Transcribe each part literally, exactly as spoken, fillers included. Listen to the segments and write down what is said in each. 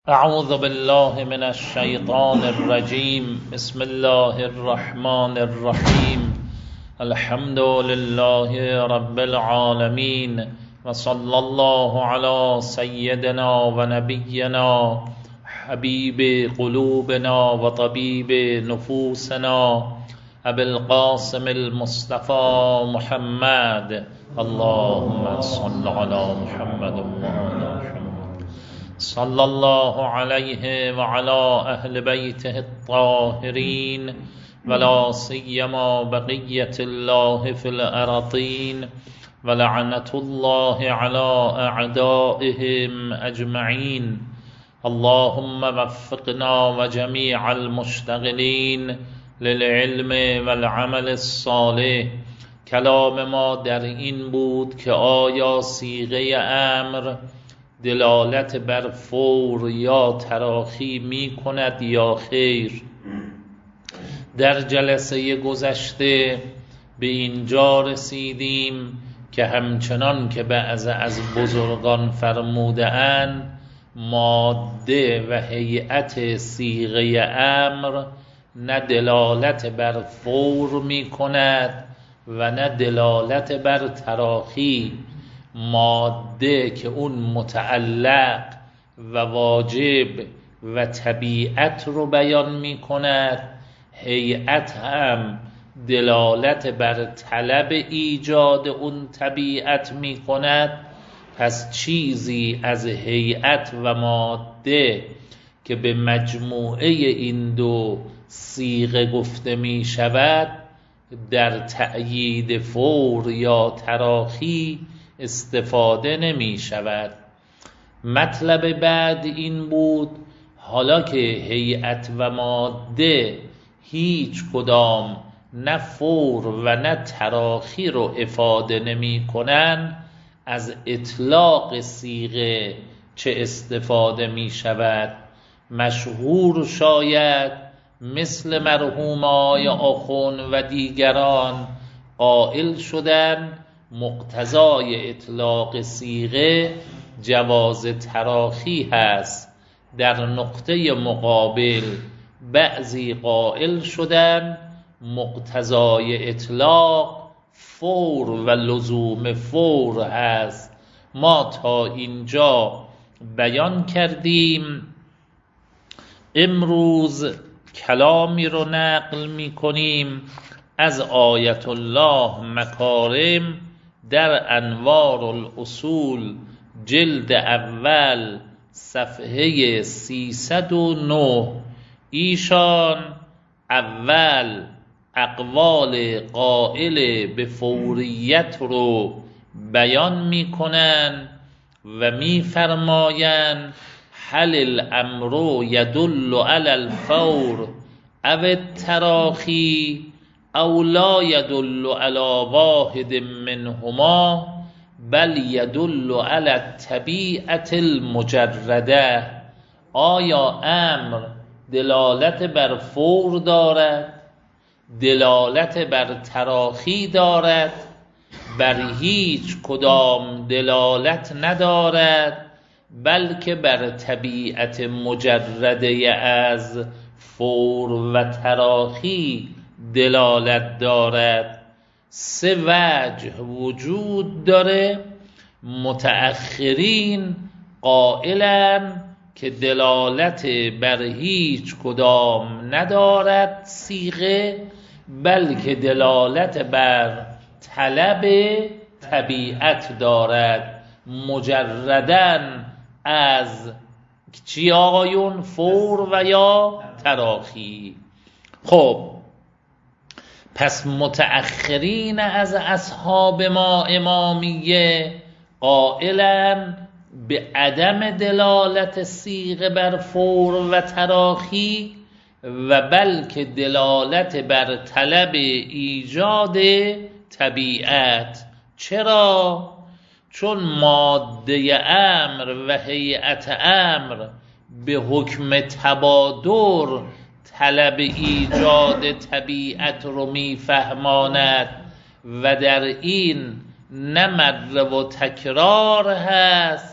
اعوذ بالله من الشیطان الرجیم. بسم الله الرحمن الرحیم. الحمد لله رب العالمین و صلی الله علی سیدنا و نبینا حبیب قلوبنا و طبیب نفوسنا ابی القاسم المصطفى محمد. اللهم صل علی محمد و آل محمد. صلی الله علیه و علی اهل بیته الطاهرین ولا سیما بقیة الله فی الارضین و لعنة الله علی اعدائهم اجمعین. اللهم وفقنا و جمیع المشتغلین للعلم والعمل الصالح. کلام ما در این بود که آیا صیغه امر دلالت بر فور یا تراخی می کند یا خیر. در جلسه گذشته به اینجا رسیدیم که همچنان که بعض از بزرگان فرموده‌اند ماده و هیئت صیغه امر نه دلالت بر فور می کند و نه دلالت بر تراخی. ماده که اون متعلق و واجب و طبیعت رو بیان می کند، هیئت هم دلالت بر طلب ایجاد اون طبیعت می کند. پس چیزی از هیئت و ماده که به مجموعه این دو صیغه گفته می شود در تأیید فور یا تراخی استفاده نمی شود. مطلب بعد این بود حالا که هیئت و ماده هیچ کدام نه فور و نه تراخی رو افاده نمی کنن، از اطلاق صیغه چه استفاده می شود؟ مشهور شاید مثل مرحوم آقای آخون و دیگران قائل شدن مقتضای اطلاق صیغه جواز تراخی هست. در نقطه مقابل بعضی قائل شدن مقتضای اطلاق فور و لزوم فور هست. ما تا اینجا بیان کردیم. امروز کلامی رو نقل می کنیم از آیت الله مکارم در انوار الاصول جلد اول صفحه سیصد و نه. ایشان اول اقوال قائل به فوریت رو بیان می کنن و می فرماین هل الامر یدل علی الفور او التراخی او لا یدل علی واحد منهما بل یدل علی الطبیعة المجرده. آیا امر دلالت بر فور دارد، دلالت بر تراخی دارد؟ بر هیچ کدام دلالت ندارد، بلکه بر طبیعت مجرده از فور و تراخی دلالت دارد. سه وجه وجود داره. متأخرین قائلن که دلالت بر هیچ کدام ندارد صیغه، بلکه دلالت بر طلب طبیعت دارد مجردن از چی آقایون؟ فور و یا تراخی. خب پس متأخرین از اصحاب ما امامیه قائلن به عدم دلالت صیغه بر فور و تراخی و بلکه دلالت بر طلب ایجاد طبیعت. چرا؟ چون ماده امر و هیئت امر به حکم تبادر طلب ایجاد طبیعت رو میفهماند و در این نه مر و تکرار هست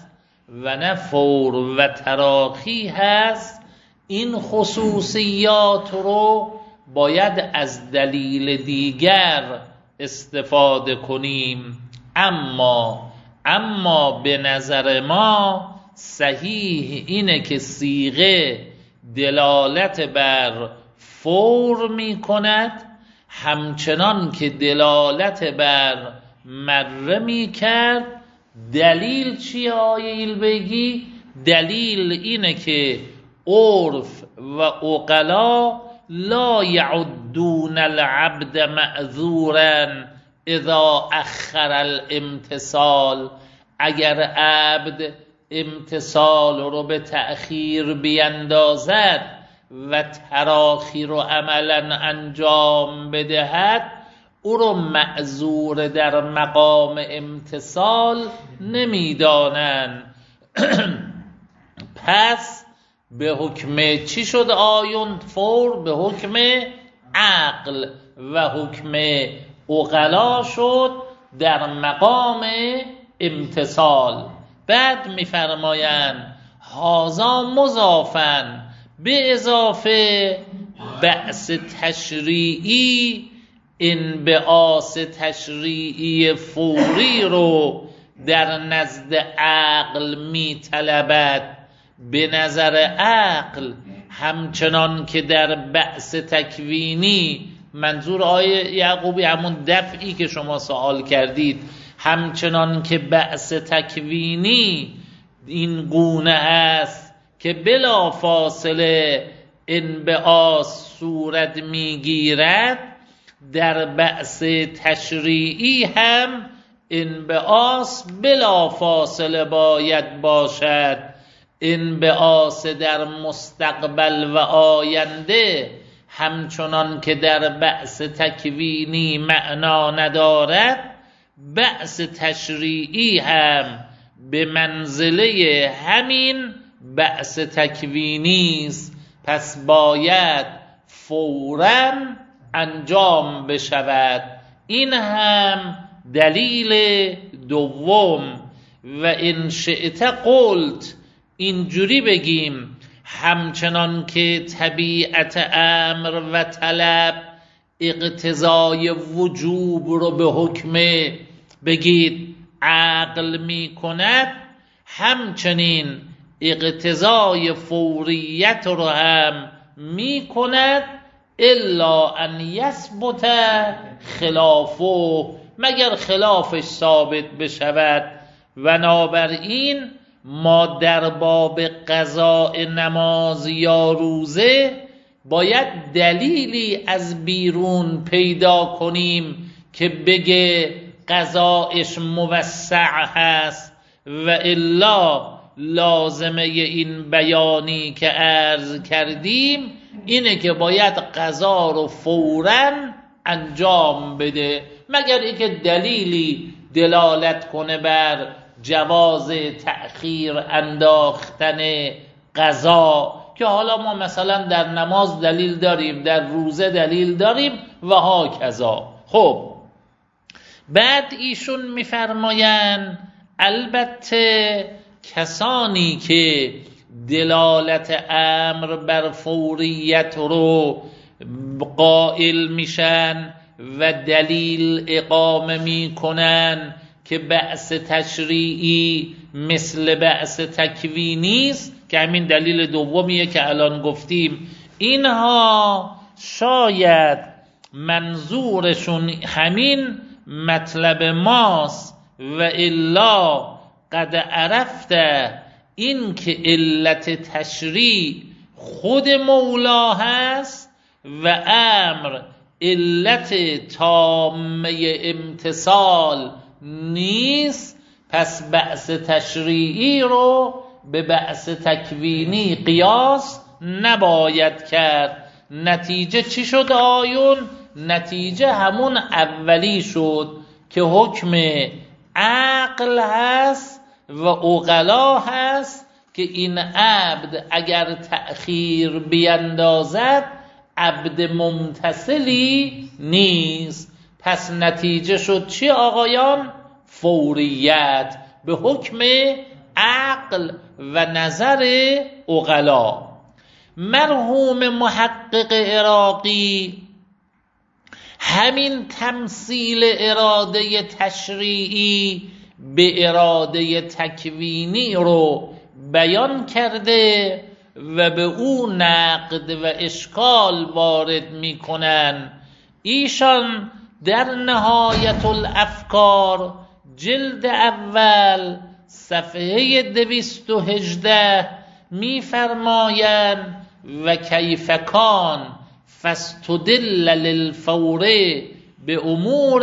و نه فور و تراخی هست، این خصوصیات رو باید از دلیل دیگر استفاده کنیم. اما اما به نظر ما صحیح اینه که صیغه دلالت بر فور می کند همچنان که دلالت بر مره می کرد. دلیل چیه آیه ایلبگی؟ دلیل اینه که عرف و عقلا لا یعدون العبد معذورا اذا اخر الامتصال. اگر عبد امتصال رو به تأخیر بیندازد و تراخی رو عملا انجام بدهد، او رو معذور در مقام امتصال نمیدانن. پس به حکم چی شد آیون فور؟ به حکم عقل و حکم عقلا شد در مقام امتصال. بعد میفرمایند هازا مضافن به اضافه بأس تشریعی، انبعاث تشریعی فوری رو در نزد عقل میطلبد. به نظر عقل همچنان که در بأس تکوینی، منظور آیه یعقوبی همون دفعی که شما سوال کردید، همچنان که بأس تکوینی این گونه است که بلا فاصله انبعاث صورت میگیرد، در بأس تشریعی هم انبعاث بلا فاصله باید باشد. انبعاث در مستقبل و آینده همچنان که در بأس تکوینی معنا ندارد، بأس تشریعی هم به منزله همین بأس تکوینی است. پس باید فوراً انجام بشود. این هم دلیل دوم. و ان شئت قلت، اینجوری بگیم همچنان که طبیعت امر و طلب اقتضای وجوب رو به حکم بگید عقل می کند، همچنین اقتضای فوریت رو هم می کند، الا ان یثبت خلافه، مگر خلافش ثابت بشود. و نابراین ما در باب قضاء نماز یا روزه باید دلیلی از بیرون پیدا کنیم که بگه قضایش موسع هست، و الا لازمه این بیانی که عرض کردیم اینه که باید قضا رو فوراً انجام بده، مگر اینکه دلیلی دلالت کنه بر جواز تأخیر انداختن قضا، که حالا ما مثلا در نماز دلیل داریم، در روزه دلیل داریم و ها کذا. خب بعد ایشون میفرماین البته کسانی که دلالت امر بر فوریت رو قائل میشن و دلیل اقامه میکنن که بأس تشریعی مثل بأس تکوینی است، که همین دلیل دومیه که الان گفتیم، اینها شاید منظورشون همین مطلب ماست. و الا قد عرفت، این که علت تشریع خود مولا هست و امر علت تامه امتصال نیست، پس بأس تشریعی رو به بأس تکوینی قیاس نباید کرد. نتیجه چی شد آیون؟ نتیجه همون اولی شد که حکم عقل هست و عقلا هست که این عبد اگر تأخیر بیندازد عبد ممتثلی نیست. پس نتیجه شد چی آقایان؟ فوریت به حکم عقل و نظر عقلا. مرحوم محقق عراقی همین تمثیل اراده تشریعی به اراده تکوینی رو بیان کرده و به او نقد و اشکال وارد می کنن. ایشان در نهایت الافکار جلد اول صفحه دویست و هجده می فرمایند و کیف کان فاستدل للفور به امور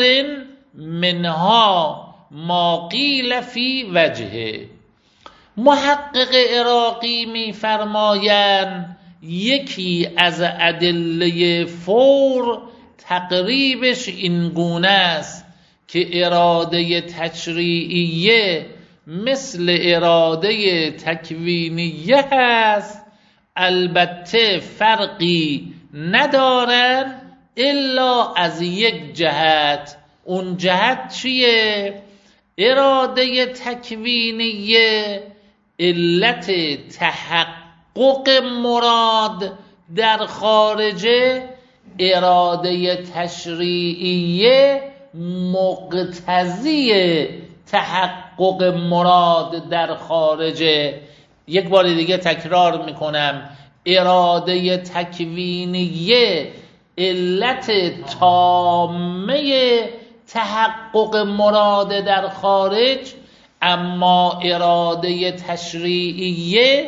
منها ما قیل فی وجهه. محقق عراقی می فرمایند یکی از ادله فور تقریبش این گونه است که اراده تشریعیه مثل اراده تکوینیه هست، البته فرقی ندارن الا از یک جهت. اون جهت چیه؟ اراده تکوینیه علت تحقق مراد در خارجه، اراده تشریعیه مقتضی تحقق مراد در خارجه. یک بار دیگه تکرار میکنم، اراده تکوینیه علت تامه تحقق مراد در خارج، اما اراده تشریعیه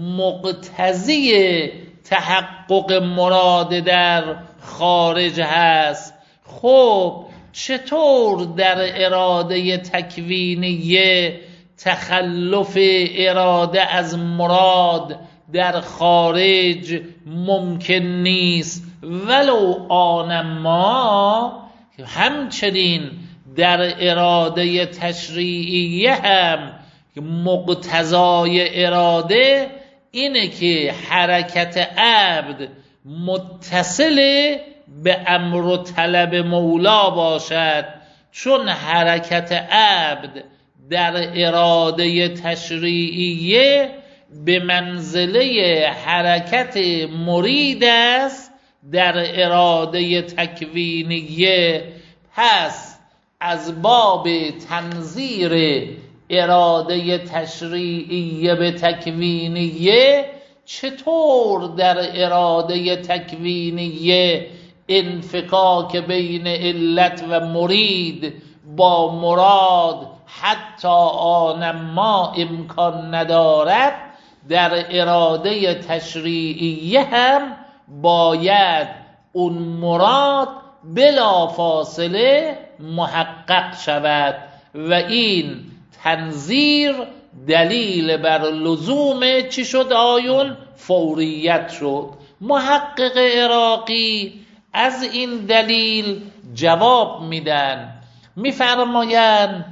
مقتضی تحقق مراد در خارج هست. خب چطور در اراده تکوینیه تخلف اراده از مراد در خارج ممکن نیست؟ ولو آن ما همچنین در اراده تشریعیه هم مقتضای اراده اینه که حرکت عبد متصل به امر و طلب مولا باشد، چون حرکت عبد در اراده تشریعیه به منزله حرکت مرید است در اراده تکوینیه. پس از باب تنظیر اراده تشریعیه به تکوینیه، چطور در اراده تکوینیه انفکاک بین علت و مرید با مراد حتی آن ما امکان ندارد، در اراده تشریعیه هم باید اون مراد بلا فاصله محقق شود و این تنظیر دلیل بر لزوم چی شد آیون؟ فوریت شد. محقق عراقی از این دلیل جواب میدن، میفرمایند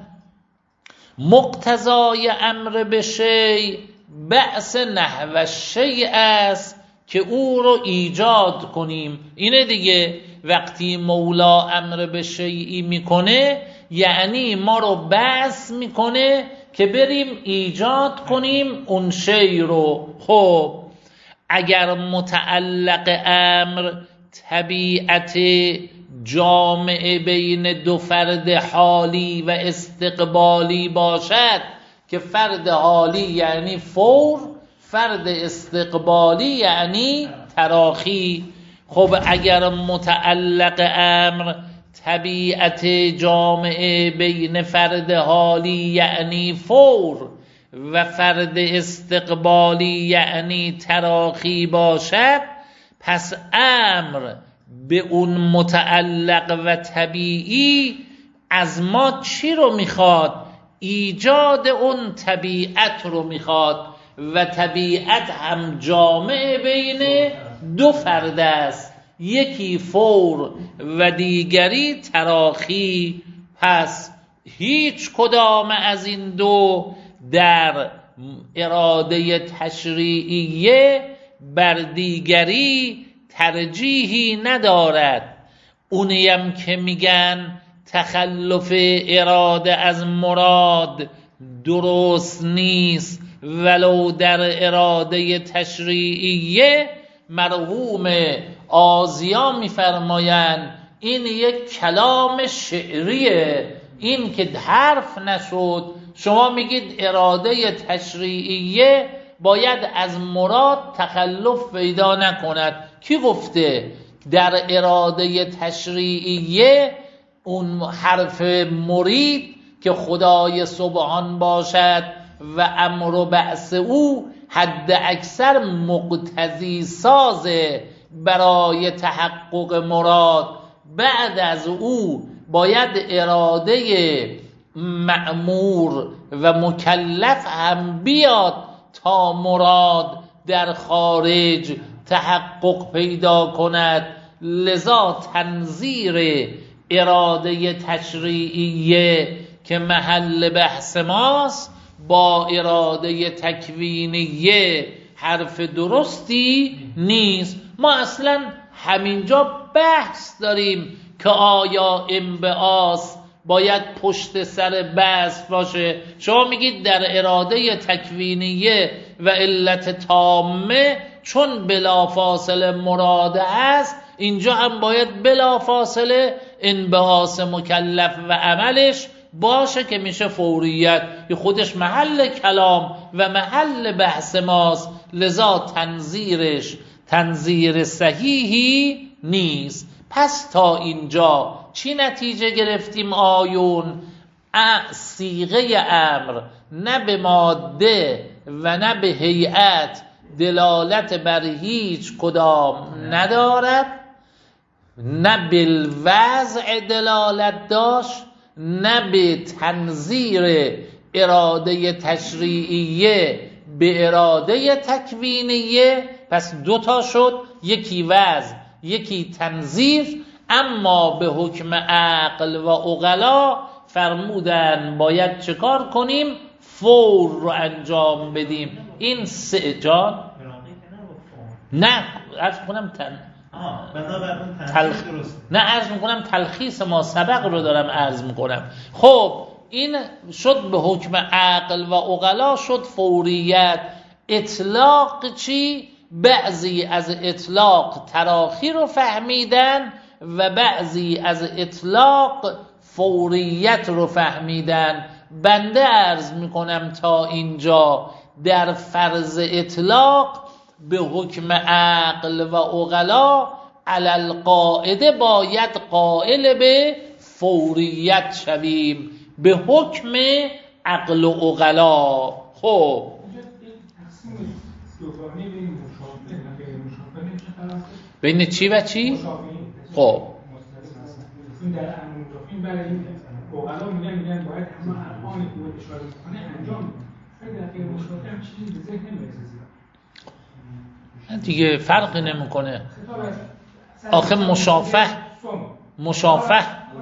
مقتضای امر به شیء بعث نحو شیء است که او رو ایجاد کنیم. اینه دیگه، وقتی مولا امر به شیئی میکنه یعنی ما رو بعث میکنه که بریم ایجاد کنیم اون شیء رو. خب اگر متعلق امر طبیعت جامعه بین دو فرد حالی و استقبالی باشد که فرد حالی یعنی فور، فرد استقبالی یعنی تراخی. خب اگر متعلق امر طبیعت جامعه بین فرد حالی یعنی فور و فرد استقبالی یعنی تراخی باشد، پس امر به اون متعلق و طبیعی از ما چی رو میخواد؟ ایجاد اون طبیعت رو میخواد و طبیعت هم جامعه بین دو فرد است، یکی فور و دیگری تراخی. پس هیچ کدام از این دو در اراده تشریعیه بر دیگری ترجیحی ندارد. اونیم که میگن تخلف اراده از مراد درست نیست ولو در اراده تشریعیه. مرحوم آزیا میفرمایند این یک کلام شعریه، این که حرف نشد. شما میگید اراده تشریعیه باید از مراد تخلف پیدا نکند. کی گفته در اراده تشریعیه اون حرف مرید که خدای سبحان باشد و امر و بعث او حد اکثر مقتضی سازه برای تحقق مراد، بعد از او باید اراده مأمور و مکلف هم بیاد تا مراد در خارج تحقق پیدا کند. لذا تنظیر اراده تشریعیه که محل بحث ماست با اراده تکوینیه حرف درستی نیست. ما اصلا همینجا بحث داریم که آیا انبعاث باید پشت سر بحث باشه. شما میگید در اراده تکوینیه و علت تامه چون بلافاصله مراد هست، اینجا هم باید بلافاصله انبعاث مکلف و عملش باشه که میشه فوریت، که خودش محل کلام و محل بحث ماست. لذا تنظیرش تنظیر صحیحی نیست. پس تا اینجا چی نتیجه گرفتیم آیون؟ صیغه امر نه به ماده و نه به هیئت دلالت بر هیچ کدام ندارد، نه بالوضع دلالت داشت، نه به تنظیر اراده تشریعیه به اراده تکوینیه. پس دوتا شد، یکی وضع یکی تنظیر. اما به حکم عقل و عقلا فرمودن باید چه کار کنیم؟ فور رو انجام بدیم. این سه جان نه عرض میکنم تن... تلخ... نه عرض میکنم تلخیص ما سبق رو دارم عرض میکنم. خب این شد به حکم عقل و عقلا، شد فوریت. اطلاق چی؟ بعضی از اطلاق تراخی رو فهمیدن و بعضی از اطلاق فوریت رو فهمیدن. بنده عرض میکنم تا اینجا در فرض اطلاق به حکم عقل و عقلا علی القاعده باید قائل به فوریت شویم به حکم عقل و عقلا. خب بین چی و چی؟ خب این در امر مضافین برای این عقلا میگن میگن باید همه ارکانی که باید اشاره میکنه انجام بده. خیلی در غیر مشابه هم چیزی به ذهن نمیرسه. دیگه فرقی نمیکنه. آخه مشافه مشافه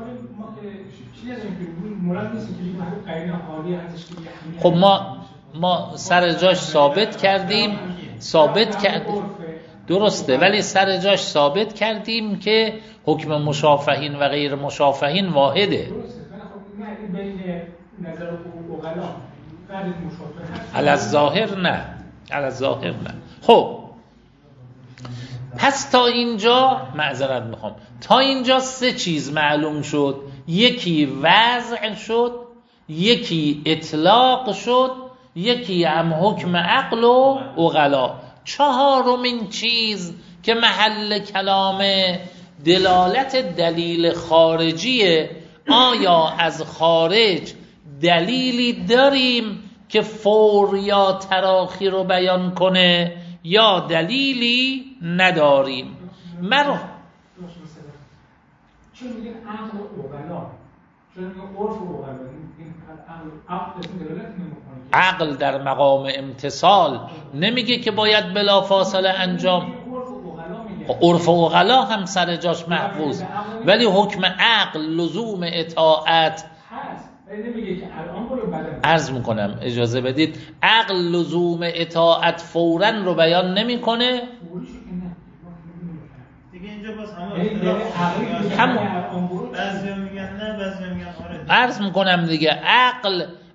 خب ما ما سر جاش ثابت کردیم ثابت کردیم درسته، ولی سر جاش ثابت کردیم که حکم مشافهین و غیر مشافهین واحده. علی الظاهر نه، علی الظاهر نه. خب پس تا اینجا معذرت میخوام، تا اینجا سه چیز معلوم شد. یکی وضع شد، یکی اطلاق شد، یکی هم حکم عقل و عقلا. چهارمین چیز که محل کلامه دلالت دلیل خارجیه. آیا از خارج دلیلی داریم که فور یا تراخی رو بیان کنه یا دلیلی نداریم؟ مرو چون میگن عقل و عقلا، چون میگن عرف و عقلا، این عقل دلالت نمیکنه. عقل در مقام امتصال نمیگه که باید بلافاصله انجام. عرف و عقلا هم سر جاش محفوظ، ولی حکم عقل لزوم اطاعت هست. نمیگه که الان برو بعد. عرض میکنم اجازه بدید، عقل لزوم اطاعت فوراً رو بیان نمیکنه. دیگه اینجا باز همه همون بعضی میگن نه، بعضی میگن آره. عرض میکنم دیگه عقل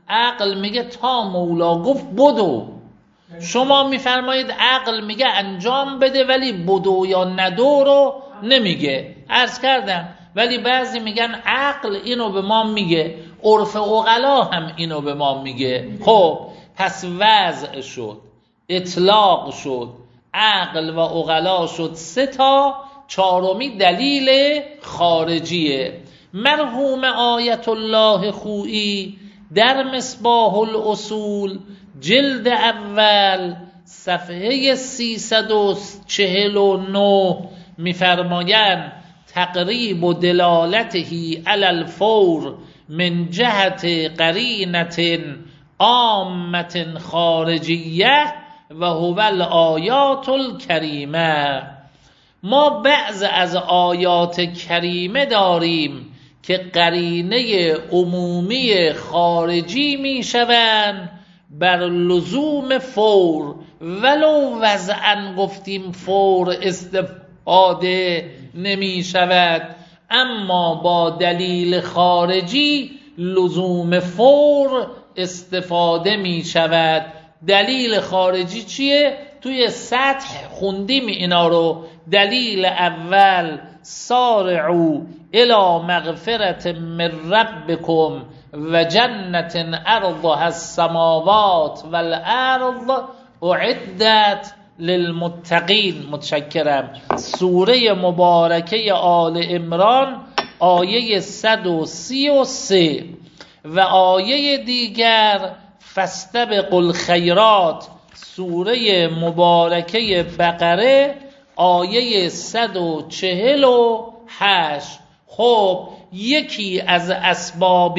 عقل میگه تا مولا گفت بدو. شما میفرمایید عقل میگه انجام بده ولی بدو یا ندو رو نمیگه. عرض کردم ولی بعضی میگن عقل اینو به ما میگه، عرف عقلا هم اینو به ما میگه. خب پس وضع شد، اطلاق شد، عقل و عقلا شد سه تا، چهارمی دلیل خارجیه. مرحوم آیت الله خویی در مصباح الاصول جلد اول صفحه سیصد و چهل و نه میفرمایند تقریب و دلالتهی علی الفور من جهت قرینة عامة خارجیه و هو الآیات الکریمه. ما بعض از آیات کریمه داریم که قرینه عمومی خارجی می شوند بر لزوم فور، ولو وضعاً گفتیم فور استفاده نمی شود، اما با دلیل خارجی لزوم فور استفاده می شود. دلیل خارجی چیه؟ توی سطح خوندیم اینا رو. دلیل اول سارعوا الی مغفرة من ربکم و جنت ارضها السماوات والارض اعدت للمتقین. متشکرم. سوره مبارکه آل عمران آیه صد و سی و سه و آیه دیگر فاستبقوا الخیرات سوره مبارکه بقره آیه صد و چهل و هشت. خب یکی از اسباب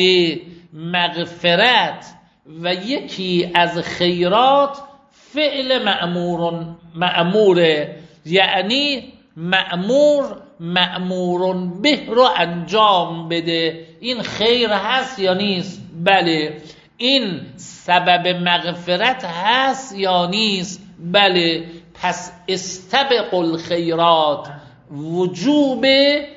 مغفرت و یکی از خیرات فعل مأمور مأموره، یعنی مأمور مأمور به رو انجام بده. این خیر هست یا نیست؟ بله. این سبب مغفرت هست یا نیست؟ بله. پس استبقوا الخیرات وجوب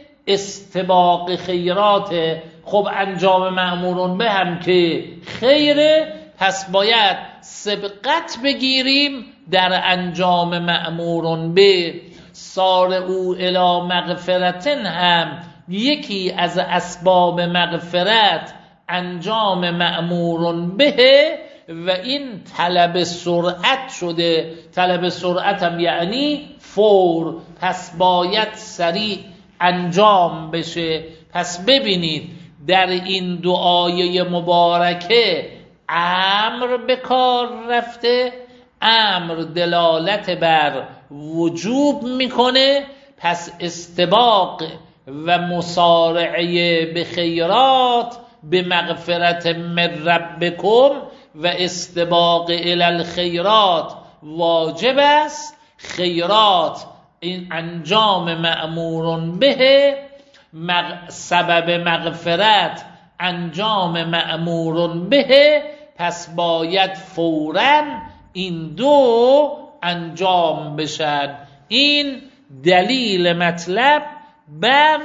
استباق خیراته. خب انجام مأمورون به هم که خیره، پس باید سبقت بگیریم در انجام مأمورون به. سارعوا الی مغفرتن هم یکی از اسباب مغفرت انجام مأمورون به و این طلب سرعت شده. طلب سرعت هم یعنی فور، پس باید سریع انجام بشه. پس ببینید در این دو آیه مبارکه امر به کار رفته. امر دلالت بر وجوب میکنه، پس استباق و مسارعه به خیرات به مغفرت من ربکم و استباق الی الخیرات واجب است. خیرات این انجام مأمورون به، مغ... سبب مغفرت انجام مأمورون به، پس باید فوراً این دو انجام بشد. این دلیل مطلب بر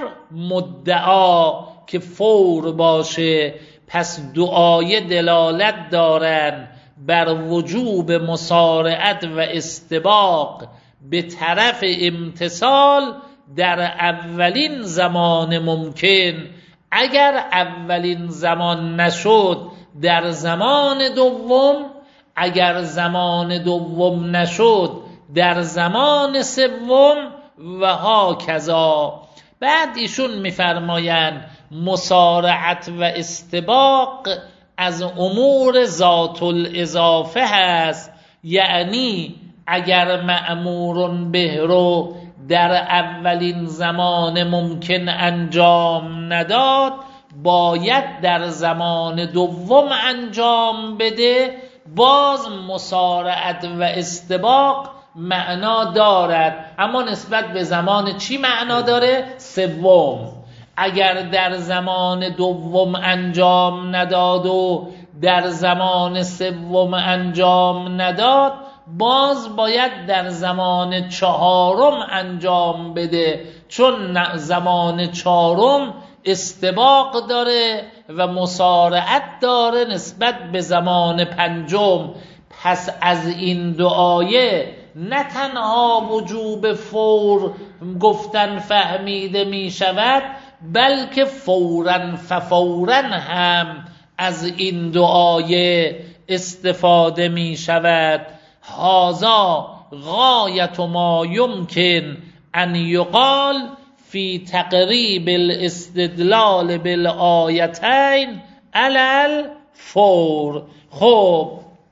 مدعا که فور باشه. پس دعای دلالت دارن بر وجوب مسارعت و استباق به طرف امتثال در اولین زمان ممکن. اگر اولین زمان نشد در زمان دوم، اگر زمان دوم نشد در زمان سوم و ها کذا. بعد ایشون میفرمایند مسارعت و استباق از امور ذات الاضافه هست، یعنی اگر مأمورون به رو در اولین زمان ممکن انجام نداد، باید در زمان دوم انجام بده. باز مسارعت و استباق معنا دارد، اما نسبت به زمان چی معنا داره؟ سوم. اگر در زمان دوم انجام نداد و در زمان سوم انجام نداد، باز باید در زمان چهارم انجام بده، چون زمان چهارم استباق داره و مسارعت داره نسبت به زمان پنجم. پس از این دو آیه نه تنها وجوب فور گفتن فهمیده می شود، بلکه فوراً ففوراً هم از این دو آیه استفاده می شود. هذا غایت ما یمکن ان یقال فی تقریب الاستدلال بالآیتین علی الفور. خب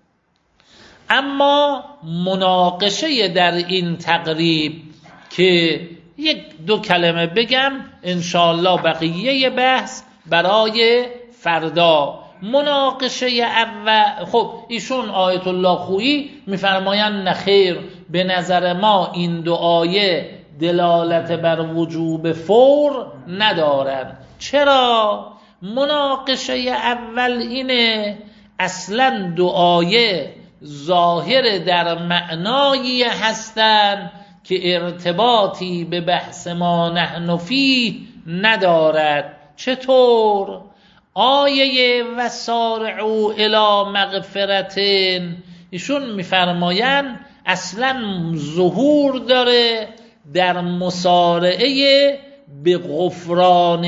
اما مناقشه در این تقریب که یک دو کلمه بگم انشاءالله بقیه بحث برای فردا. مناقشه اول، خب ایشون آیت الله خویی میفرمایند نخیر، به نظر ما این دو آیه دلالت بر وجوب فور ندارند. چرا؟ مناقشه اول اینه اصلا دو آیه ظاهر در معنایی هستند که ارتباطی به بحث ما نحن فیه ندارد. چطور؟ آیه وسارعوا الی مغفرتین ایشون میفرمایند اصلا ظهور داره در مسارعه به غفران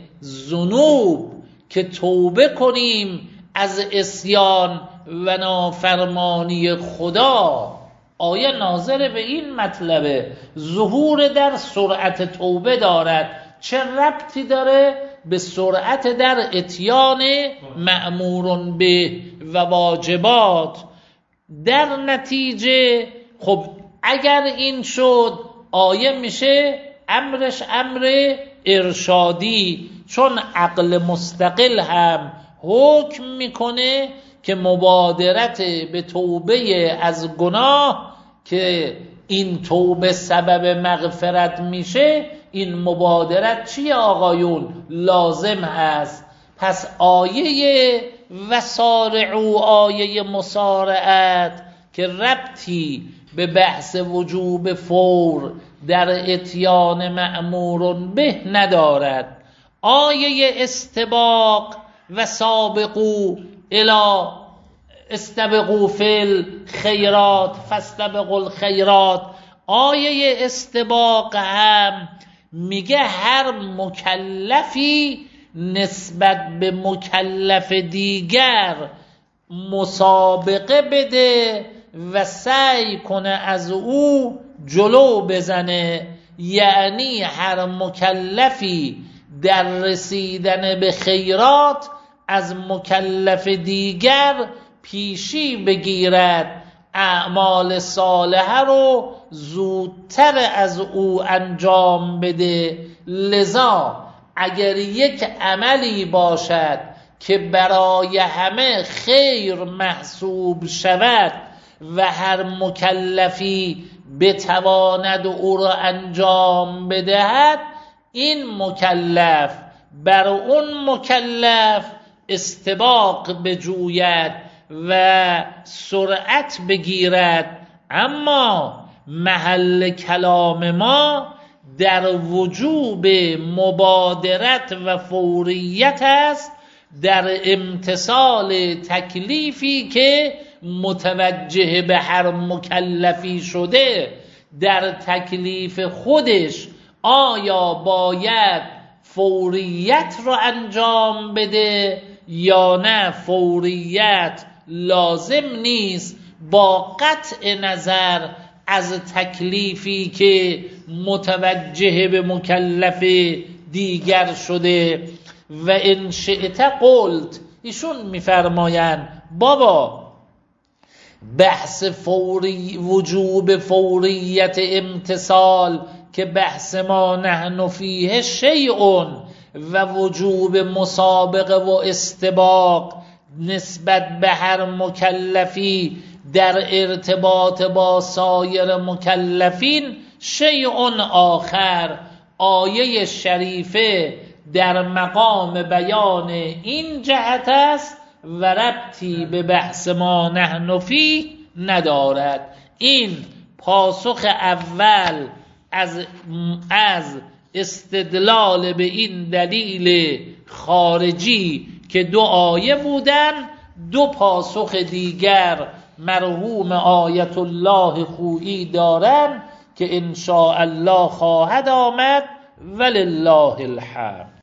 ذنوب، که توبه کنیم از عصیان و نافرمانی خدا. آیه ناظر به این مطلبه، ظهور در سرعت توبه دارد. چه ربطی داره؟ به سرعت در اتیان مأمور به و واجبات. در نتیجه خب اگر این شد آیه میشه امرش امر ارشادی، چون عقل مستقل هم حکم میکنه که مبادرت به توبه از گناه که این توبه سبب مغفرت میشه، این مبادرت چیه آقایون؟ لازم هست. پس آیه وسارعوا، آیه مسارعت که ربطی به بحث وجوب فور در اتیان مأمور به ندارد. آیه استباق و سابقوا الی استبقوا فی الخیرات فاستبقوا الخیرات، آیه استباق هم میگه هر مکلفی نسبت به مکلف دیگر مسابقه بده و سعی کنه از او جلو بزنه. یعنی هر مکلفی در رسیدن به خیرات از مکلف دیگر پیشی بگیرد، اعمال صالحه رو زودتر از او انجام بده. لذا اگر یک عملی باشد که برای همه خیر محسوب شود و هر مکلفی بتواند او را انجام بدهد، این مکلف بر اون مکلف استباق بجوید و سرعت بگیرد. اما محل کلام ما در وجوب مبادرت و فوریت است در امتثال تکلیفی که متوجه به هر مکلفی شده. در تکلیف خودش آیا باید فوریت رو انجام بده یا نه فوریت لازم نیست، با قطع نظر از تکلیفی که متوجه به مکلف دیگر شده. و ان شئت قلت، ایشون میفرمایند بابا بحث فوری وجوب فوریت امتثال که بحث ما نحن فیه شیء و وجوب مسابقه و استباق نسبت به هر مکلفی در ارتباط با سایر مکلفین شیء آخر. آیه شریفه در مقام بیان این جهت است و ربطی به بحث ما نحن فیه ندارد. این پاسخ اول از از استدلال به این دلیل خارجی که دو آیه بودن، دو پاسخ دیگر مرحوم آیت الله خویی دارن که ان شاء الله خواهد آمد ولله الحمد.